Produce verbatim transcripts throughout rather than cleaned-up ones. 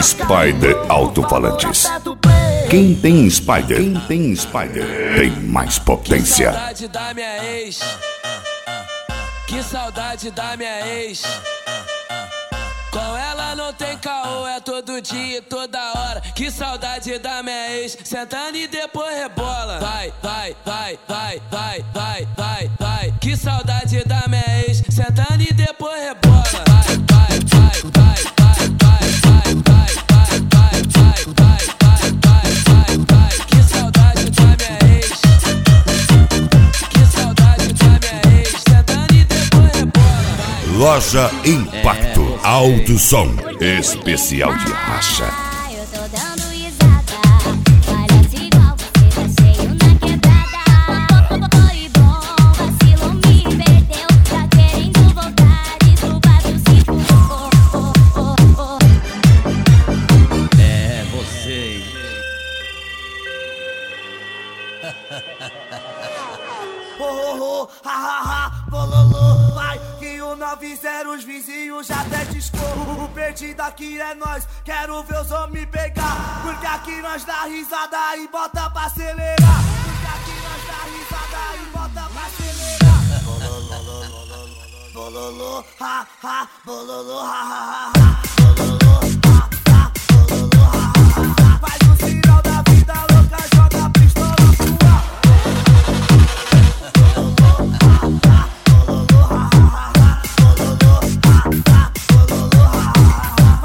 Spider Alto-Falantes. Quem tem Spider, quem tem Spider, tem mais potência. Que saudade da minha ex. Que saudade da minha ex. Com ela não tem caô, é todo dia e toda hora. Que saudade da minha ex. Sentando e depois rebola. Vai, vai, vai, vai, vai, vai, vai, vai. Que saudade da minha ex. Sentando e depois rebola. Vai, vai, vai, vai, vai, vai, vai, vai, vai, vai, vai, vai, vai, vai, vai. Que saudade da minha ex. Que saudade da minha ex. Sentando e depois rebola. Loja Impacto Alto Som, especial de racha. Eu tô dando risada, parece igual você tá cheio na quebrada. Foi bom, vacilou, me perdeu, tá querendo voltar, desculpa do ciclo. Oh, oh, oh, oh. É, vocês. Oh, oh, oh, ha, ha, ha, bololô, vai, que o nove zero os vizinhos já até discorro. O perdido aqui é nós, quero ver os homens pegar. Porque aqui nós dá risada e bota pra acelerar. Porque aqui nós dá risada e bota pra acelerar. Bololô, bololô, ha, ha, bololô, ha, ha, ha, bololô, ha, ha, bololô, ha, ha, ha. Faz o sinal da vida louca, joga a pistola pro ar.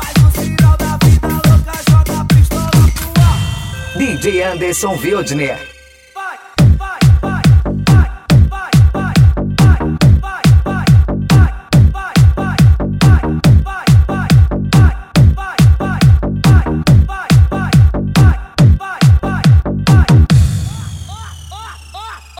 D J Anderson Wildner.